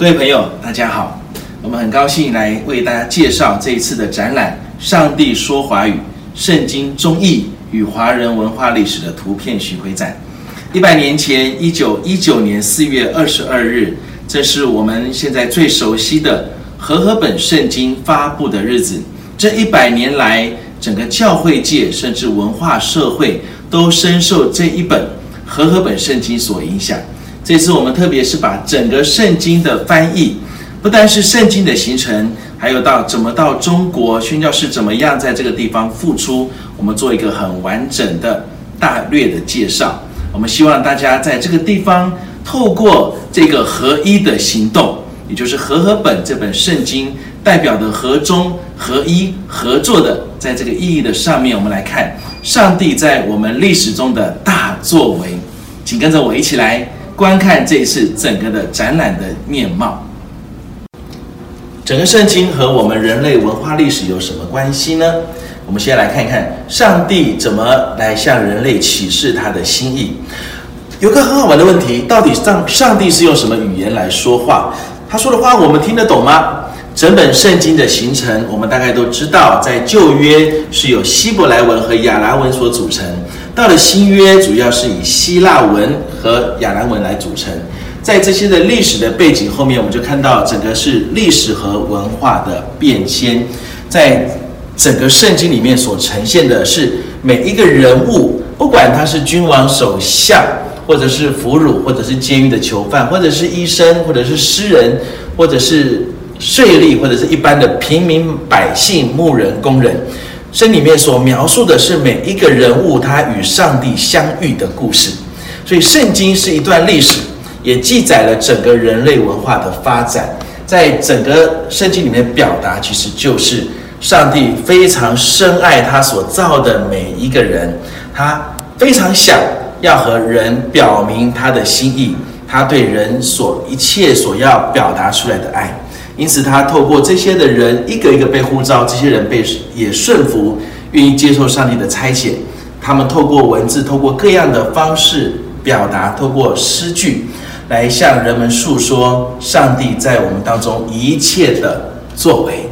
各位朋友，大家好，我们很高兴来为大家介绍这一次的展览《上帝说华语：圣经中译与华人文化历史的图片巡回展》。100年前，1919年4月22日，这是我们现在最熟悉的和合本圣经发布的日子。这100年来，整个教会界甚至文化社会都深受这一本和合本圣经所影响。这次我们特别是把整个圣经的翻译，不但是圣经的形成，还有怎么到中国宣教士怎么样在这个地方付出，我们做一个很完整的大略的介绍。我们希望大家在这个地方透过这个合一的行动，也就是和合本这本圣经代表的合中、合一、合作的，在这个意义的上面，我们来看上帝在我们历史中的大作为。请跟着我一起来观看这一次整个的展览的面貌。整个圣经和我们人类文化历史有什么关系呢？我们先来看一看上帝怎么来向人类启示他的心意。有个很好玩的问题，到底上帝是用什么语言来说话？他说的话我们听得懂吗？整本圣经的形成，我们大概都知道，在旧约是由希伯来文和亚兰文所组成，到了新约主要是以希腊文和亚兰文来组成。在这些的历史的背景后面，我们就看到整个是历史和文化的变迁。在整个圣经里面所呈现的是每一个人物，不管他是君王、首相，或者是俘虏，或者是监狱的囚犯，或者是医生，或者是诗人，或者是税吏，或者是一般的平民百姓、牧人、工人，圣经里面所描述的是每一个人物他与上帝相遇的故事。所以圣经是一段历史，也记载了整个人类文化的发展。在整个圣经里面表达，其实就是上帝非常深爱他所造的每一个人，他非常想要和人表明他的心意，他对人一切所要表达出来的爱。因此他透过这些的人一个一个被呼召，这些人也顺服，愿意接受上帝的差遣。他们透过文字，透过各样的方式表达，透过诗句来向人们述说上帝在我们当中一切的作为。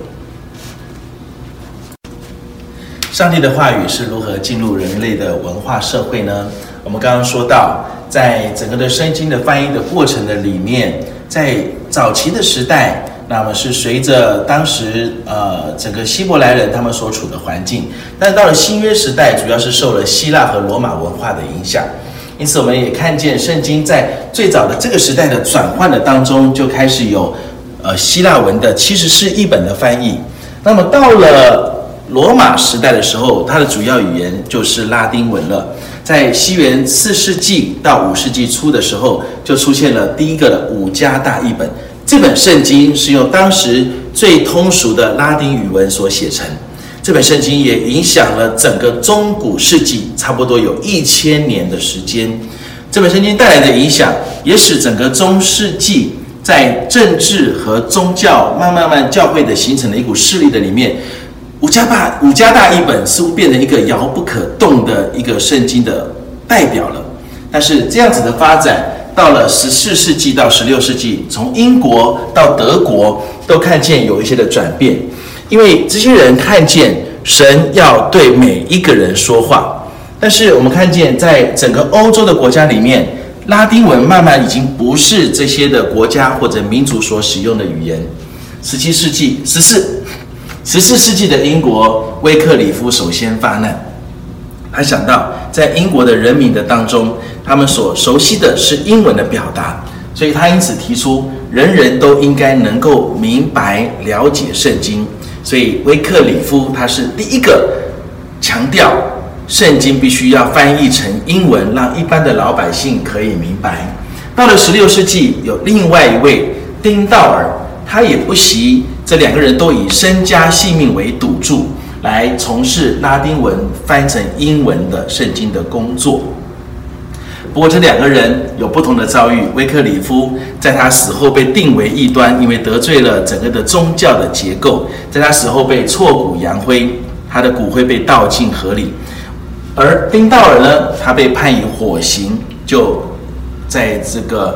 上帝的话语是如何进入人类的文化社会呢？我们刚刚说到，在整个的圣经的翻译的过程的里面，在早期的时代，那么是随着当时整个希伯来人他们所处的环境，但到了新约时代，主要是受了希腊和罗马文化的影响。因此我们也看见圣经在最早的这个时代的转换的当中，就开始有希腊文的其实是译本的翻译。那么到了罗马时代的时候，它的主要语言就是拉丁文了。在西元4世纪到5世纪初的时候，就出现了第一个的五加大译本。这本圣经是用当时最通俗的拉丁语文所写成。这本圣经也影响了整个中古世纪，差不多有1000年的时间。这本圣经带来的影响，也使整个中世纪在政治和宗教慢慢教会的形成的一股势力的里面，五加大译本似乎变成一个遥不可动的一个圣经的代表了。但是这样子的发展，到了14世纪到16世纪，从英国到德国都看见有一些的转变，因为这些人看见神要对每一个人说话。但是我们看见在整个欧洲的国家里面，拉丁文慢慢已经不是这些的国家或者民族所使用的语言。14世纪的英国，威克里夫首先发难，他想到在英国的人民的当中，他们所熟悉的是英文的表达，所以他因此提出人人都应该能够明白了解圣经。所以威克里夫他是第一个强调圣经必须要翻译成英文，让一般的老百姓可以明白。到了16世纪，有另外一位丁道尔，他也不惜这两个人都以身家性命为赌注，来从事拉丁文翻成英文的圣经的工作。不过这两个人有不同的遭遇。威克里夫在他死后被定为异端，因为得罪了整个的宗教的结构，在他死后被挫骨扬灰，他的骨灰被倒进河里。而丁道尔呢，他被判以火刑，就在这个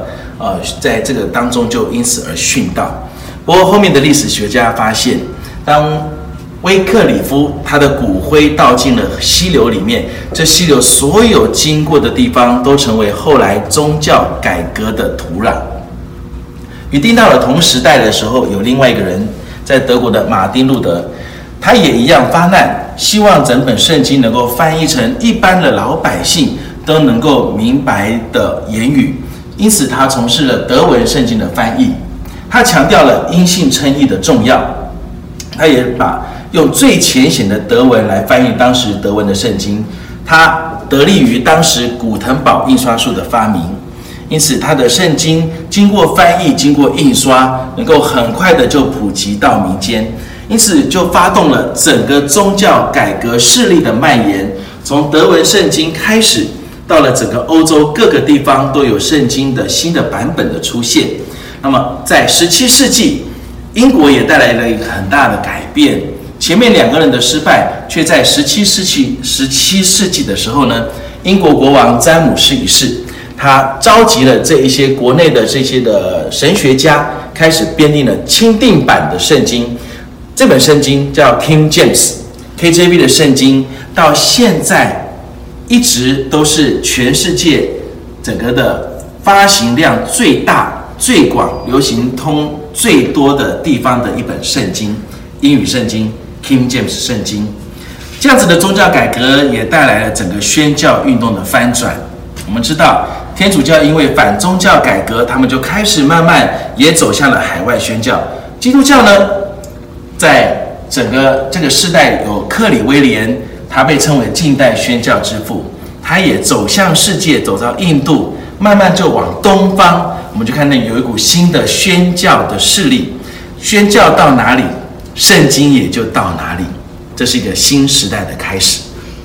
在这个当中就因此而殉道。不过后面的历史学家发现，当威克里夫他的骨灰倒进了溪流里面，这溪流所有经过的地方都成为后来宗教改革的土壤。与丁道尔同时代的时候，有另外一个人，在德国的马丁路德，他也一样发难，希望整本圣经能够翻译成一般的老百姓都能够明白的言语，因此他从事了德文圣经的翻译。他强调了因信称义的重要，他也把用最浅显的德文来翻译当时德文的圣经。他得力于当时古腾堡印刷术的发明，因此他的圣经经过翻译、经过印刷，能够很快的就普及到民间，因此就发动了整个宗教改革势力的蔓延。从德文圣经开始，到了整个欧洲各个地方都有圣经的新的版本的出现。那么在17世纪，英国也带来了一个很大的改变。前面2个人的失败，却在17世纪的时候呢，英国国王詹姆士一世，他召集了这一些国内的这些的神学家，开始编订了钦定版的圣经。这本圣经叫 King James，KJV 的圣经，到现在一直都是全世界整个的发行量最大、最广、流行通最多的地方的一本圣经，英语圣经 King James 圣经。这样子的宗教改革也带来了整个宣教运动的翻转。我们知道天主教因为反宗教改革，他们就开始慢慢也走向了海外宣教。基督教呢，在整个这个世代有克里威廉，他被称为近代宣教之父，他也走向世界，走到印度，慢慢就往东方，我们就看到有一股新的宣教的势力，宣教到哪里，圣经也就到哪里，这是一个新时代的开始。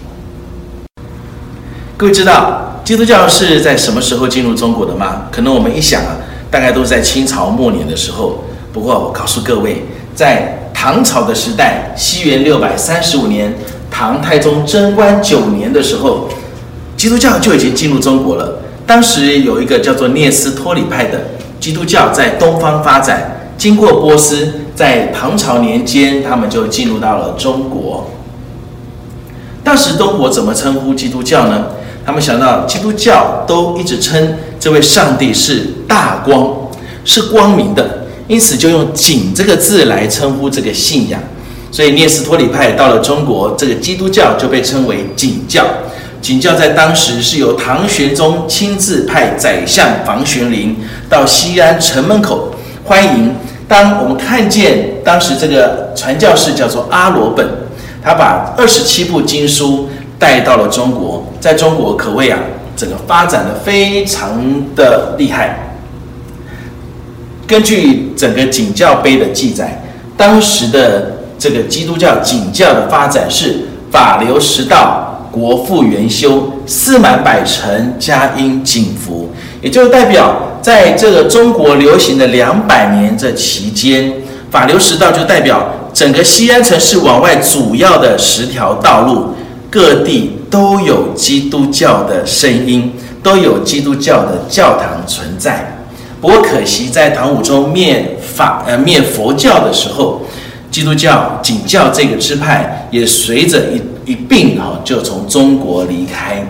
各位知道基督教是在什么时候进入中国的吗？可能我们一想大概都是在清朝末年的时候。不过我告诉各位，在唐朝的时代，西元635年，唐太宗贞观9年的时候，基督教就已经进入中国了。当时有一个叫做聂斯托里派的基督教在东方发展，经过波斯，在唐朝年间，他们就进入到了中国。当时中国怎么称呼基督教呢？他们想到基督教都一直称这位上帝是大光，是光明的，因此就用景这个字来称呼这个信仰。所以聂斯托里派到了中国，这个基督教就被称为景教。景教在当时是由唐玄宗亲自派宰相房玄龄到西安城门口欢迎。当我们看见当时这个传教士叫做阿罗本，他把27部经书带到了中国，在中国可谓整个发展的非常的厉害。根据整个景教碑的记载，当时的这个基督教景教的发展是法流十道，国富元修，四满百成，嘉应景福，也就代表在这个中国流行的200年这期间，法流十道就代表整个西安城市往外主要的10条道路，各地都有基督教的声音，都有基督教的教堂存在。不过可惜，在唐武宗灭佛教的时候，基督教景教这个支派也随着一并就从中国离开。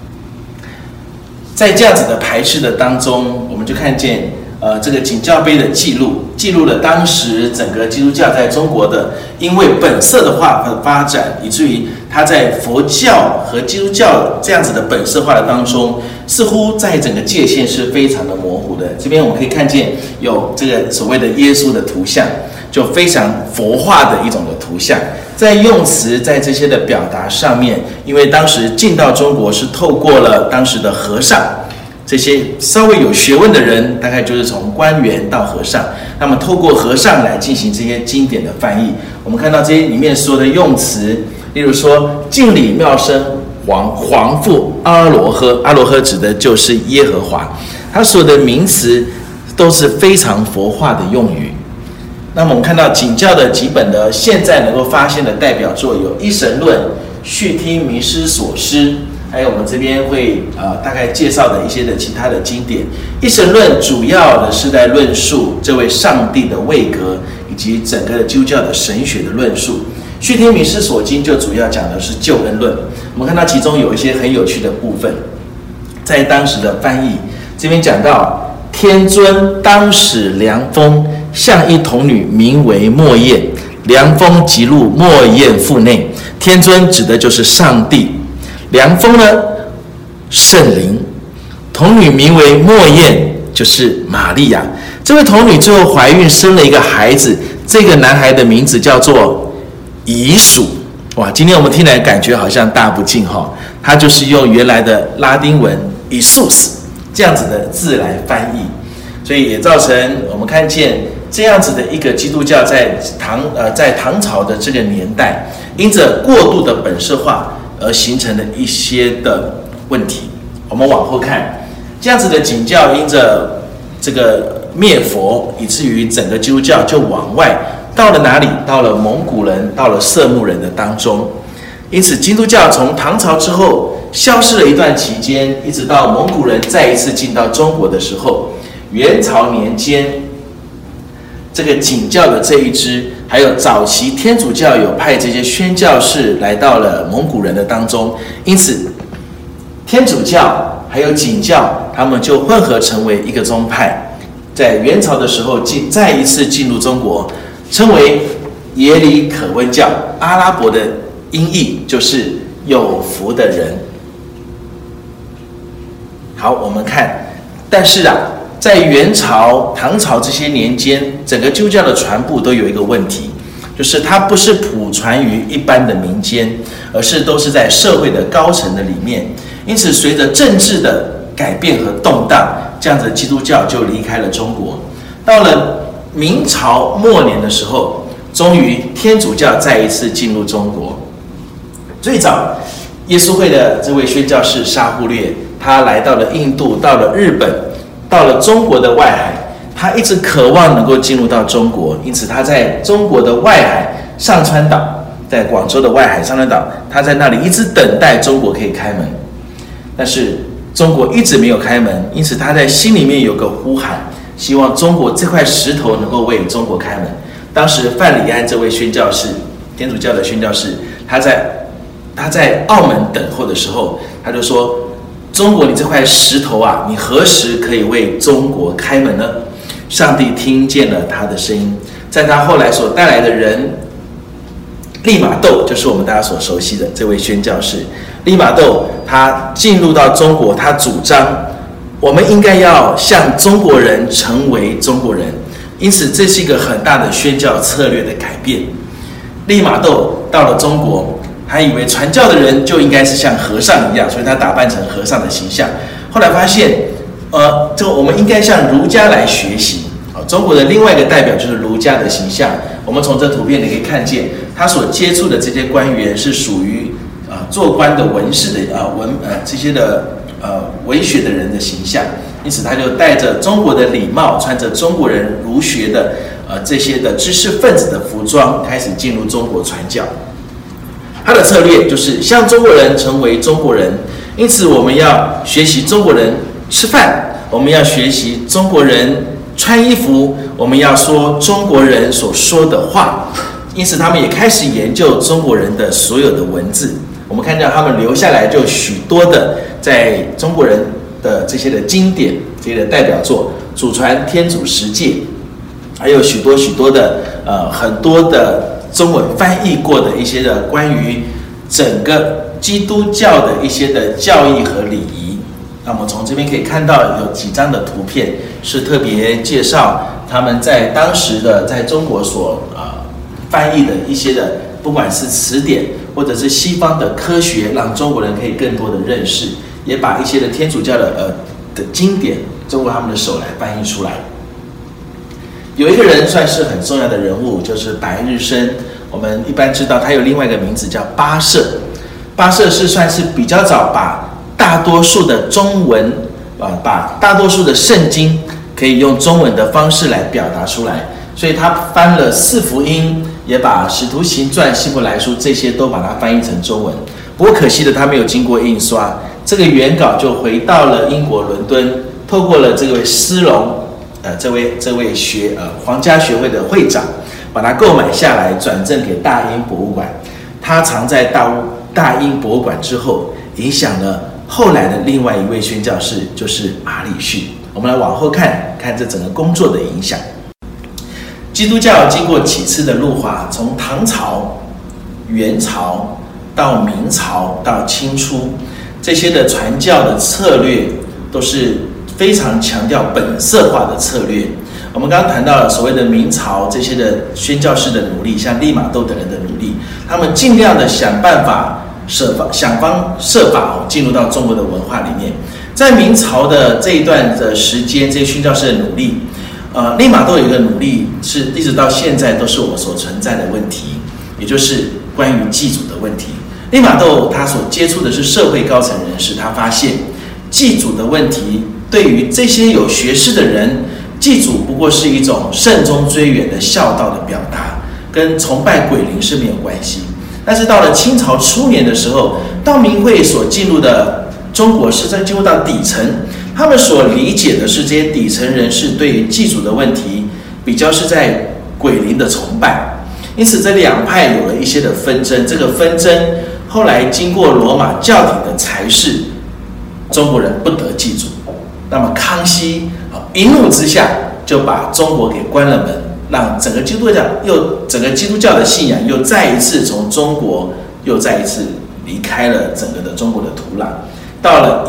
在这样子的排斥的当中，我们就看见这个景教碑的记录了当时整个基督教在中国的因为本色的发展，以至于它在佛教和基督教这样子的本色化的当中，似乎在整个界限是非常的模糊的。这边我们可以看见有这个所谓的耶稣的图像，就非常佛化的一种的图像，在用词在这些的表达上面，因为当时进到中国是透过了当时的和尚，这些稍微有学问的人，大概就是从官员到和尚，那么透过和尚来进行这些经典的翻译。我们看到这些里面所有的用词，例如说敬礼妙声皇父阿罗呵，阿罗呵指的就是耶和华，他所有的名词都是非常佛化的用语。那么我们看到景教的几本的现在能够发现的代表作有《一神论》、《续听迷失所思》、 还有我们这边会大概介绍的一些的其他的经典。一神论主要的是在论述这位上帝的位格，以及整个基督教的神学的论述。续天弥斯所经就主要讲的是救恩论。我们看到其中有一些很有趣的部分，在当时的翻译这边讲到，天尊当使凉风向一童女，名为莫焰，凉风即入莫焰腹内。天尊指的就是上帝，凉风呢圣灵，童女名为莫焰，就是玛利亚。这位童女最后怀孕生了一个孩子，这个男孩的名字叫做以属。哇，今天我们听来感觉好像大不敬哈，他就是用原来的拉丁文以属斯这样子的字来翻译，所以也造成我们看见这样子的一个基督教在唐朝的这个年代，因着过度的本色化而形成的一些的问题。我们往后看，这样子的景教因着这个灭佛，以至于整个基督教就往外到了哪里？到了蒙古人，到了色目人的当中。因此基督教从唐朝之后消失了一段期间，一直到蒙古人再一次进到中国的时候，元朝年间这个景教的这一支，还有早期天主教有派这些宣教士来到了蒙古人的当中，因此天主教还有景教他们就混合成为一个宗派，在元朝的时候再一次进入中国，称为耶里可温教。阿拉伯的音译就是有福的人。好，我们看，但是在元朝、唐朝这些年间，整个基督教的传播都有一个问题，就是它不是普传于一般的民间，而是都是在社会的高层的里面。因此随着政治的改变和动荡，这样子基督教就离开了中国。到了明朝末年的时候，终于天主教再一次进入中国。最早耶稣会的这位宣教士沙忽略，他来到了印度，到了日本，到了中国的外海，他一直渴望能够进入到中国，因此他在中国的外海上川岛，在广州的外海上川岛，他在那里一直等待中国可以开门，但是中国一直没有开门，因此他在心里面有个呼喊，希望中国这块石头能够为中国开门。当时范礼安这位宣教士，天主教的宣教士，他在澳门等候的时候，他就说，中国你这块石头你何时可以为中国开门呢？上帝听见了他的声音，在他后来所带来的人利玛窦，就是我们大家所熟悉的这位宣教士。利玛窦他进入到中国，他主张我们应该要向中国人成为中国人，因此这是一个很大的宣教策略的改变。利玛窦到了中国，他以为传教的人就应该是像和尚一样，所以他打扮成和尚的形象。后来发现我们应该向儒家来学习。中国的另外一个代表就是儒家的形象。我们从这图片你可以看见，他所接触的这些官员是属于做官的文士的这些的文学的人的形象，因此他就带着中国的礼帽，穿着中国人儒学的这些的知识分子的服装，开始进入中国传教。他的策略就是向中国人成为中国人，因此我们要学习中国人吃饭，我们要学习中国人穿衣服，我们要说中国人所说的话。因此他们也开始研究中国人的所有的文字。我们看到他们留下来就许多的在中国人的这些的经典，这些的代表作，祖传天主十诫，还有许多许多的很多的中文翻译过的一些的关于整个基督教的一些的教义和礼仪。那么从这边可以看到有几张的图片是特别介绍他们在当时的在中国所翻译的一些的，不管是词典或者是西方的科学，让中国人可以更多的认识，也把一些的天主教的经典通过他们的手来翻译出来。有一个人算是很重要的人物，就是白日升。我们一般知道他有另外一个名字叫巴舍。巴舍是算是比较早把大多数的中文把大多数的圣经可以用中文的方式来表达出来，所以他翻了4福音，也把使徒行传、希伯来书这些都把它翻译成中文。 不过可惜的，它没有经过印刷，这个原稿就回到了英国伦敦，透过了这位斯隆，这位皇家学会的会长，把它购买下来，转赠给大英博物馆。它藏在大英博物馆之后，影响了后来的另外一位宣教士，就是马礼逊。我们来往后看看这整个工作的影响。基督教经过几次的入华，从唐朝、元朝到明朝到清初，这些的传教的策略都是非常强调本色化的策略。我们刚刚谈到了所谓的明朝这些的宣教士的努力，像利玛窦等人的努力，他们尽量的想方设法进入到中国的文化里面。在明朝的这一段的时间，这些宣教士的努力，利玛窦有一个努力是一直到现在都是我们所存在的问题，也就是关于祭祖的问题。利玛窦他所接触的是社会高层人士，他发现祭祖的问题对于这些有学识的人，祭祖不过是一种慎终追远的孝道的表达，跟崇拜鬼灵是没有关系。但是到了清朝初年的时候，道明会所进入的中国是在进入到底层，他们所理解的是这些底层人士对于祭祖的问题，比较是在鬼灵的崇拜，因此这两派有了一些的纷争。这个纷争后来经过罗马教廷的裁示，中国人不得祭祖。那么康熙一怒之下就把中国给关了门，让整个基督教的信仰又再一次从中国又再一次离开了整个的中国的土壤。到了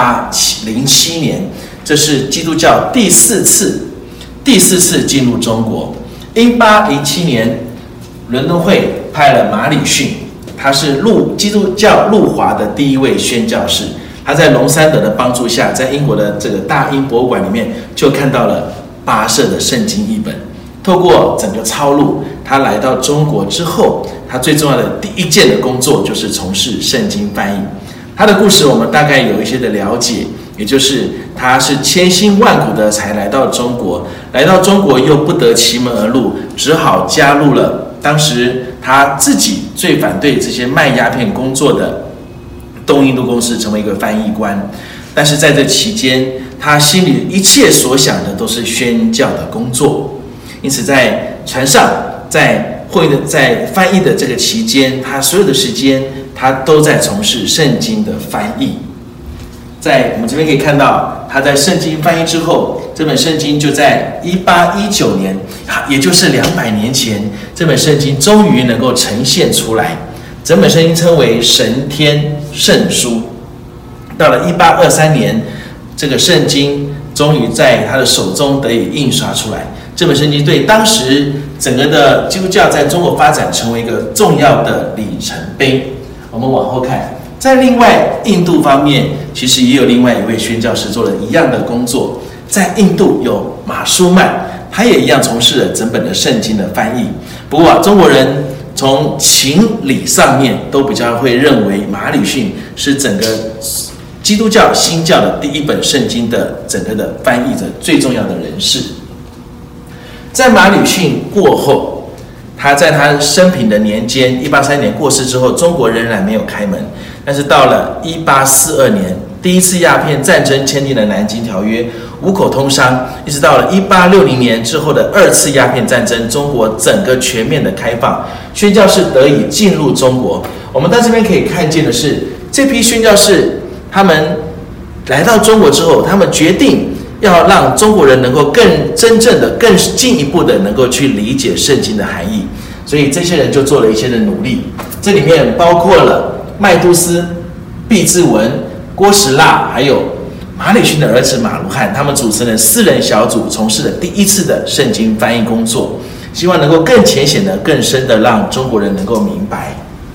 1807年，这是基督教第四次进入中国。1807年，伦敦会派了马礼逊，他是基督教入华的第一位宣教士。他在龙山德的帮助下，在英国的这个大英博物馆里面就看到了巴舍的圣经译本。透过整个抄录，他来到中国之后，他最重要的第一件的工作就是从事圣经翻译。他的故事我们大概有一些的了解，也就是他是千辛万苦的才来到中国，又不得其门而入，只好加入了当时他自己最反对这些卖鸦片工作的东印度公司，成为一个翻译官。但是在这期间，他心里一切所想的都是宣教的工作，因此在船上，在翻译的这个期间，他所有的时间他都在从事圣经的翻译。在我们这边可以看到，他在圣经翻译之后，这本圣经就在1819年，也就是200年前，这本圣经终于能够呈现出来。整本圣经称为神天圣书。到了1823年，这个圣经终于在他的手中得以印刷出来。这本圣经对当时整个的基督教在中国发展成为一个重要的里程碑。我们往后看，在另外印度方面，其实也有另外一位宣教士做了一样的工作。在印度有马舒曼，他也一样从事了整本的圣经的翻译。不过中国人从情理上面都比较会认为马礼逊是整个基督教新教的第一本圣经的整个的翻译者最重要的人士。在马礼逊过后，他在他生平的年间，183年过世之后，中国仍然没有开门。但是到了1842年，第一次鸦片战争签订了南京条约，五口通商，一直到了1860年之后的2次鸦片战争，中国整个全面的开放，宣教士得以进入中国。我们在这边可以看见的是，这批宣教士他们来到中国之后，他们决定要让中国人能够更真正的、更进一步的能够去理解圣经的含义，所以这些人就做了一些的努力。这里面包括了麦都斯、毕志文、郭实腊，还有马礼逊的儿子马卢汉，他们组成了4人小组，从事了第一次的圣经翻译工作，希望能够更浅显的、更深的让中国人能够明白。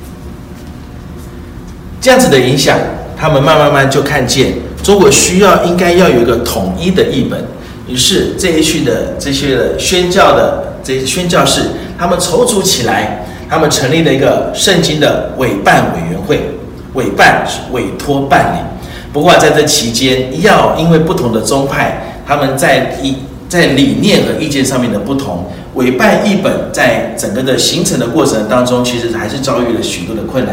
这样子的影响，他们慢慢就看见中国应该要有一个统一的译本。于是这些的宣教的这些宣教士，他们筹组起来，他们成立了一个圣经的委办委员会，委办是委托办理。不过在这期间，因为不同的宗派，他们在理念和意见上面的不同，委办译本在整个的形成的过程当中，其实还是遭遇了许多的困难。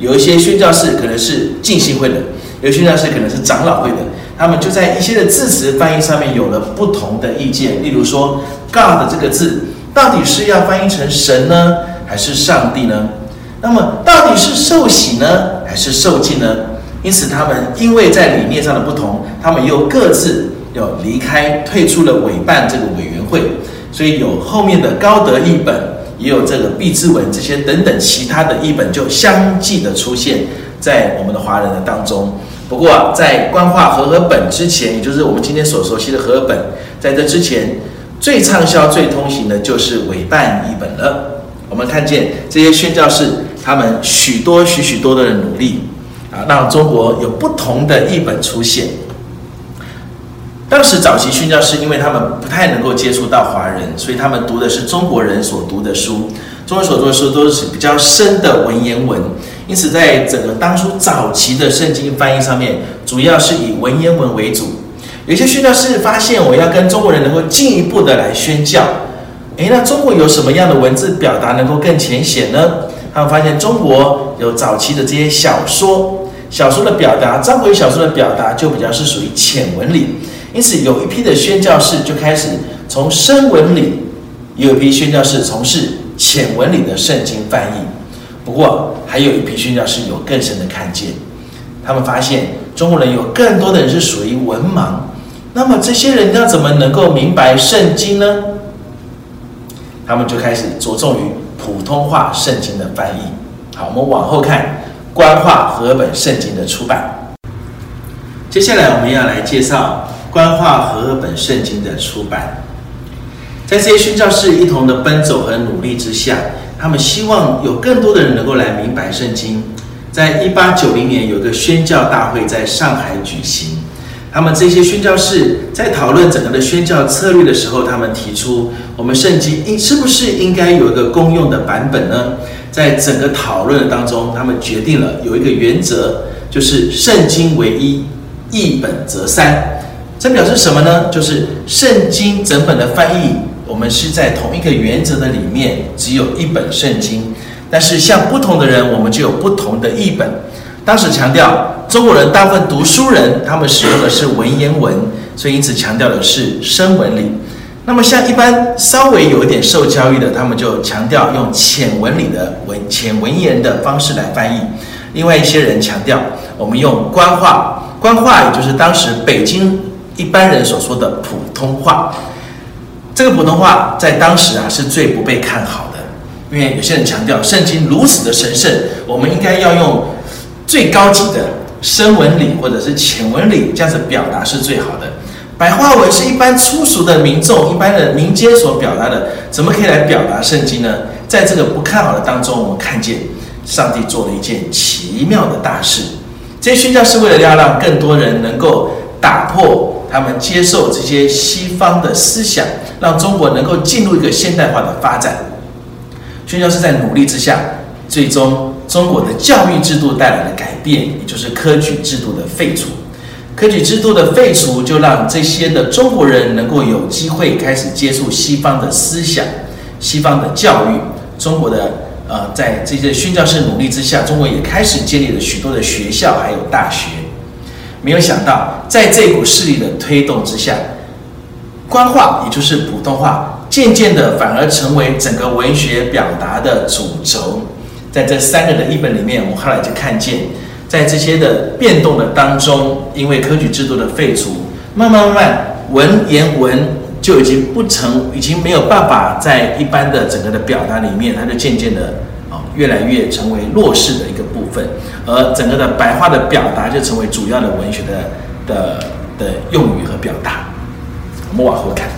有一些宣教士可能是浸信会的，有些宣教士可能是长老会的，他们就在一些的字词翻译上面有了不同的意见。例如说 God 这个字到底是要翻译成神呢，还是上帝呢？那么到底是受洗呢，还是受浸呢？因此他们因为在理念上的不同，他们又各自有离开，退出了委办这个委员会，所以有后面的高德译本，也有这个毕之文这些等等其他的译本就相继的出现在我们的华人的当中。不过在官话和合本之前，也就是我们今天所熟悉的和合本，在这之前最畅销最通行的就是委办译本了。我们看见这些宣教士他们许许多的努力让中国有不同的译本出现。当时早期宣教士因为他们不太能够接触到华人，所以他们读的是中国人所读的书，中国人所读的书都是比较深的文言文，因此在整个当初早期的圣经翻译上面，主要是以文言文为主。有些宣教士发现我要跟中国人能够进一步的来宣教，那中国有什么样的文字表达能够更浅显呢？他们发现中国有早期的这些小说的表达，章回小说的表达就比较是属于浅文理，因此有一批的宣教士就开始从深文理，也有一批宣教士从事浅文理的圣经翻译。不过还有一批宣教士有更深的看见，他们发现中国人有更多的人是属于文盲，那么这些人要怎么能够明白圣经呢？他们就开始着重于普通话圣经的翻译。好，我们往后看官话和合本圣经的出版。接下来我们要来介绍官话和合本圣经的出版。在这些宣教士一同的奔走和努力之下，他们希望有更多的人能够来明白圣经。在1890年有一个宣教大会在上海举行，他们这些宣教士在讨论整个的宣教策略的时候，他们提出我们圣经是不是应该有一个公用的版本呢？在整个讨论当中，他们决定了有一个原则，就是圣经为一，译本则三。这表示什么呢？就是圣经整本的翻译，我们是在同一个原则的里面，只有一本圣经，但是像不同的人，我们就有不同的译本。当时强调中国人大部分读书人，他们使用的是文言文，所以因此强调的是深文理。那么像一般稍微有一点受教育的，他们就强调用浅文理的浅文言的方式来翻译。另外一些人强调我们用官话，官话也就是当时北京一般人所说的普通话。这个普通话在当时是最不被看好的，因为有些人强调圣经如此的神圣，我们应该要用最高级的深文理或者是浅文理，这样子表达是最好的。白话文是一般粗俗的民众、一般的民间所表达的，怎么可以来表达圣经呢？在这个不看好的当中，我们看见上帝做了一件奇妙的大事。这些宣教是为了要让更多人能够打破他们接受这些西方的思想，让中国能够进入一个现代化的发展。宣教是在努力之下，最终中国的教育制度带来了改变，也就是科举制度的废除。科举制度的废除，就让这些的中国人能够有机会开始接触西方的思想、西方的教育。中国的在这些宣教士努力之下，中国也开始建立了许多的学校还有大学。没有想到，在这股势力的推动之下，官话也就是普通话，渐渐的反而成为整个文学表达的主轴。在这三个的译本里面，我们后来就看见，在这些的变动的当中，因为科举制度的废除，慢慢文言文就已经没有办法在一般的整个的表达里面，它就渐渐的越来越成为弱势的一个部分，而整个的白话的表达就成为主要的文学的用语和表达。我们往后看。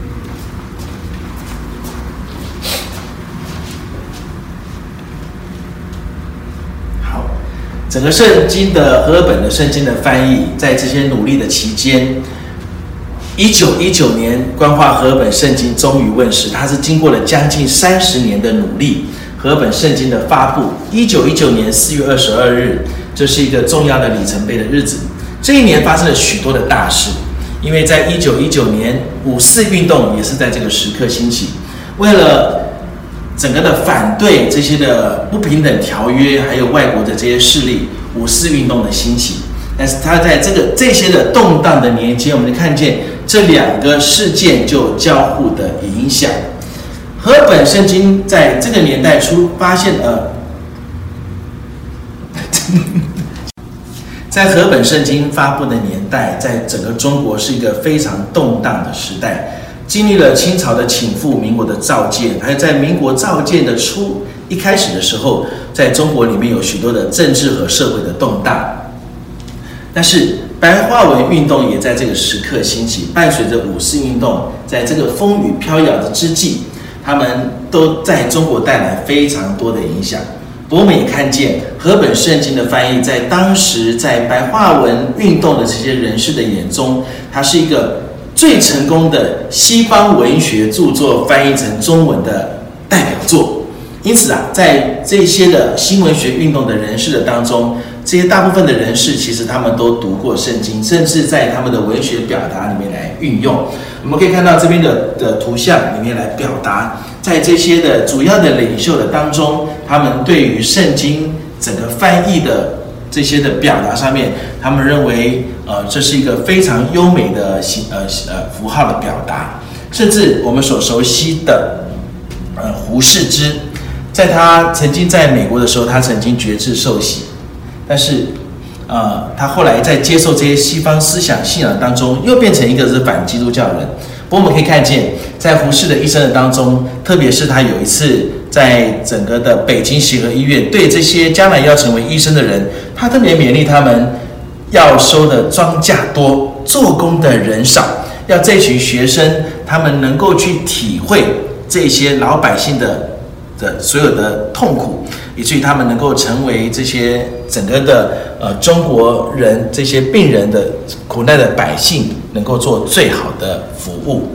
整个圣经的和合本的圣经的翻译，在这些努力的期间，1919年官话和合本圣经终于问世，它是经过了将近30年的努力。和合本圣经的发布，1919年4月22日，这是一个重要的里程碑的日子。这一年发生了许多的大事，因为在1919年5·4运动也是在这个时刻兴起。为了整个的反对这些的不平等条约，还有外国的这些势力，五四运动的兴起。但是他在这些的动荡的年间，我们就看见这两个事件就交互的影响。和本圣经在这个年代发现在和本圣经发布的年代，在整个中国是一个非常动荡的时代，经历了清朝的倾覆、民国的造建，还有在民国造建的一开始的时候，在中国里面有许多的政治和社会的动荡。但是白话文运动也在这个时刻兴起，伴随着五四运动，在这个风雨飘摇的之际，他们都在中国带来非常多的影响。不过我们也看见和本圣经的翻译，在当时在白话文运动的这些人士的眼中，它是一个最成功的西方文学著作翻译成中文的代表作。因此在这些的新文学运动的人士的当中，这些大部分的人士其实他们都读过圣经，甚至在他们的文学表达里面来运用。我们可以看到这边的图像里面来表达，在这些的主要的领袖的当中，他们对于圣经整个翻译的这些的表达上面，他们认为这是一个非常优美的符号的表达。甚至我们所熟悉的胡适之，在他曾经在美国的时候，他曾经决志受洗，但是他后来在接受这些西方思想信仰当中，又变成一个是反基督教人。不过我们可以看见，在胡适的一生的当中，特别是他有一次在整个的北京协和医院，对这些将来要成为医生的人，他特别勉励他们要收的庄稼多，做工的人少，要这群学生他们能够去体会这些老百姓的所有的痛苦，以至于他们能够成为这些整个的中国人这些病人的苦难的百姓，能够做最好的服务。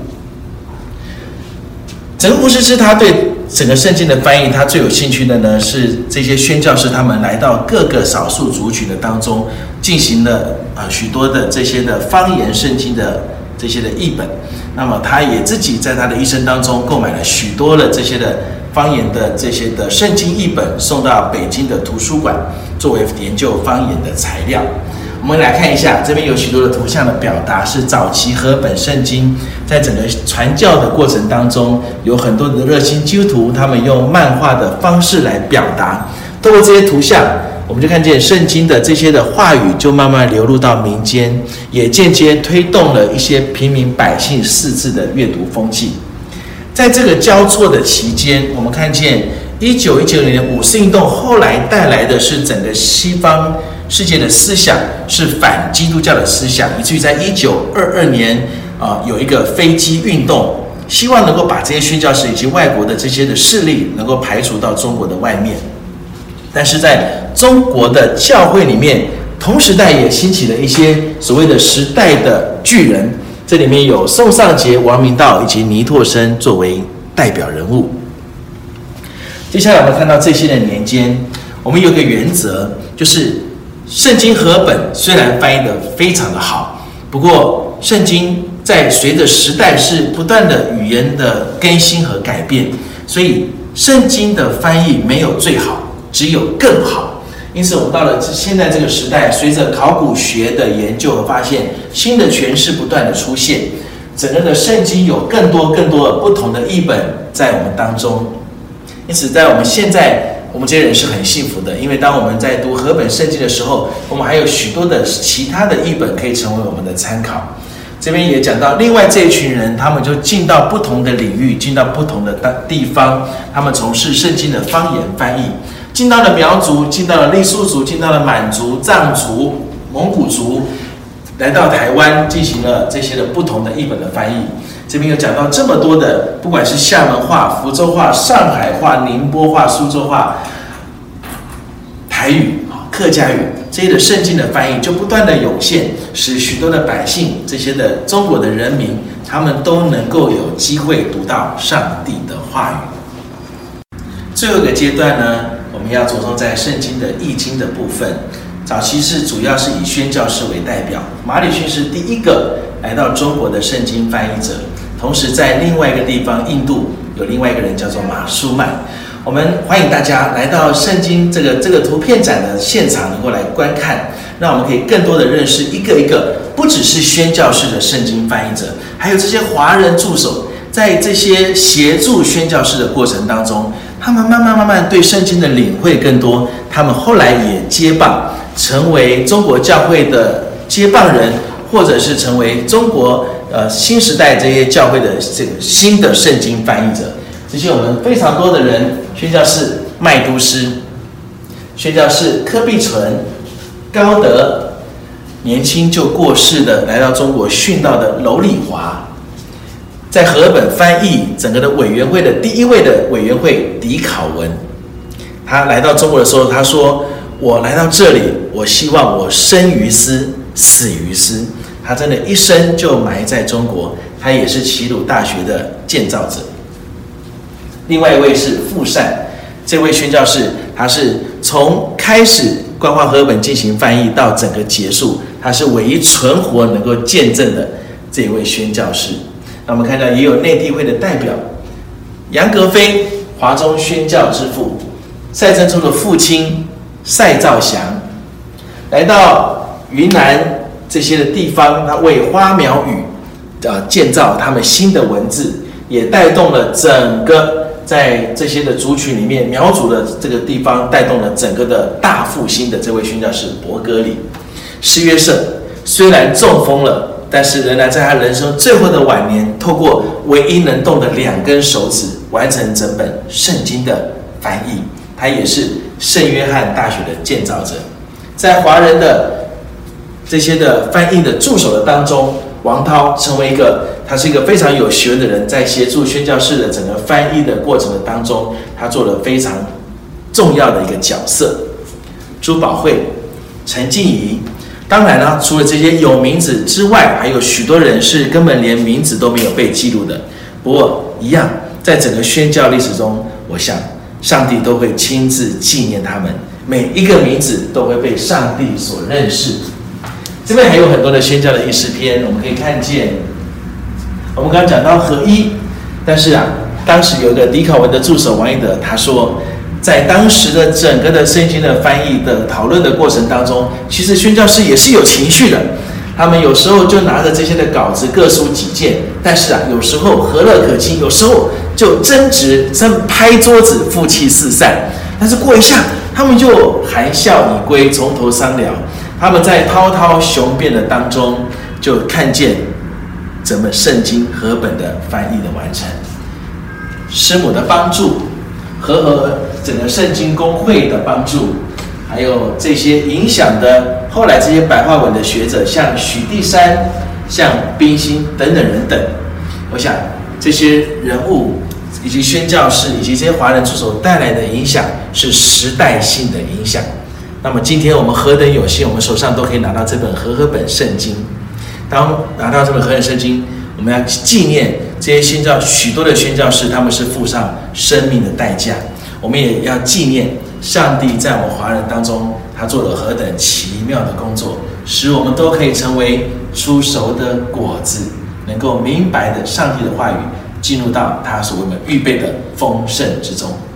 整个胡适之他对整个圣经的翻译，他最有兴趣的呢是这些宣教士他们来到各个少数族群的当中，进行了许多的这些的方言圣经的这些的译本。那么他也自己在他的一生当中购买了许多的这些的方言的这些的圣经译本，送到北京的图书馆作为研究方言的材料。我们来看一下，这边有许多的图像的表达，是早期和本圣经在整个传教的过程当中，有很多的热心基督徒，他们用漫画的方式来表达。透过这些图像，我们就看见圣经的这些的话语就慢慢流入到民间，也间接推动了一些平民百姓识字的阅读风气。在这个交错的期间，我们看见1919年的五四运动后来带来的是整个西方世界的思想是反基督教的思想，以至于在1922年有一个飞机运动，希望能够把这些宣教士以及外国的这些的势力能够排除到中国的外面。但是在中国的教会里面，同时代也兴起了一些所谓的时代的巨人，这里面有宋尚节、王明道以及倪柝声作为代表人物。接下来我们看到这些的年间，我们有一个原则，就是圣经和本虽然翻译的非常的好，不过圣经在随着时代是不断的语言的更新和改变，所以圣经的翻译没有最好，只有更好。因此我们到了现在这个时代，随着考古学的研究和发现，新的诠释不断的出现，整个的圣经有更多的不同的译本在我们当中。因此在我们现在，我们这些人是很幸福的，因为当我们在读和本圣经的时候，我们还有许多的其他的译本可以成为我们的参考。这边也讲到，另外这一群人，他们就进到不同的领域，进到不同的地方，他们从事圣经的方言翻译，进到了苗族，进到了傈僳族，进到了满族、藏族、蒙古族，来到台湾进行了这些的不同的译本的翻译。这边有讲到这么多的，不管是厦门话、福州话、上海话、宁波话、苏州话、台语、客家语，这些的圣经的翻译就不断的涌现，使许多的百姓，这些的中国的人民，他们都能够有机会读到上帝的话语。最后一个阶段呢，我们要着重在圣经的译经的部分。早期是主要是以宣教士为代表，马礼逊是第一个来到中国的圣经翻译者，同时在另外一个地方印度有另外一个人叫做马舒曼。我们欢迎大家来到圣经这个图片展的现场，能够来观看，让我们可以更多的认识一个一个，不只是宣教士的圣经翻译者，还有这些华人助手，在这些协助宣教士的过程当中，他们慢慢对圣经的领会更多，他们后来也接棒，成为中国教会的接棒人，或者是成为中国新时代这些教会的这个新的圣经翻译者。这些我们非常多的人，宣教士麦都斯，宣教士柯碧纯、高德，年轻就过世的来到中国殉道的娄礼华，在和合本翻译整个的委员会的第一位的委员会狄考文，他来到中国的时候，他说：“我来到这里，我希望我生于斯，死于斯。”他真的一生就埋在中国，他也是齐鲁大学的建造者。另外一位是傅善，这位宣教士，他是从开始官方和合本进行翻译到整个结束，他是唯一存活能够见证的这位宣教士。那我们看到也有内地会的代表杨格非，华中宣教之父，赛珍珠的父亲赛兆祥，来到云南这些的地方，他为花苗语建造他们新的文字，也带动了整个在这些的族群里面，苗族的这个地方带动了整个的大复兴的这位宣教士伯格里。施约瑟虽然中风了，但是仍然在他人生最后的晚年，透过唯一能动的2根手指，完成整本圣经的翻译。他也是圣约翰大学的建造者。在华人的这些的翻译的助手的当中，王涛成为他是一个非常有学问的人，在协助宣教士的整个翻译的过程的当中，他做了非常重要的一个角色。朱宝慧、陈静怡，当然呢，除了这些有名字之外，还有许多人是根本连名字都没有被记录的。不过一样，在整个宣教历史中，我想上帝都会亲自纪念他们，每一个名字都会被上帝所认识。这边还有很多的宣教的译诗篇，我们可以看见，我们刚刚讲到合一，但是当时有一个狄考文的助手王一德，他说，在当时的整个的圣经的翻译的讨论的过程当中，其实宣教士也是有情绪的，他们有时候就拿着这些的稿子各抒己见，但是有时候和乐可亲，有时候就争执拍桌子，负气四散，但是过一下，他们就含笑以归，从头商量。他们在滔滔雄辩的当中，就看见整本圣经和本的翻译的完成，师母的帮助和整个圣经公会的帮助，还有这些影响的后来这些白话文的学者，像许地山、像冰心等等人等，我想这些人物以及宣教士以及这些华人助手带来的影响是时代性的影响。那么今天我们何等有幸，我们手上都可以拿到这本和合本圣经。当拿到这本和合本圣经，我们要纪念这些许多的宣教士，他们是付上生命的代价。我们也要纪念上帝在我们华人当中，他做了何等奇妙的工作，使我们都可以成为出熟的果子，能够明白的上帝的话语，进入到他所为我们预备的丰盛之中。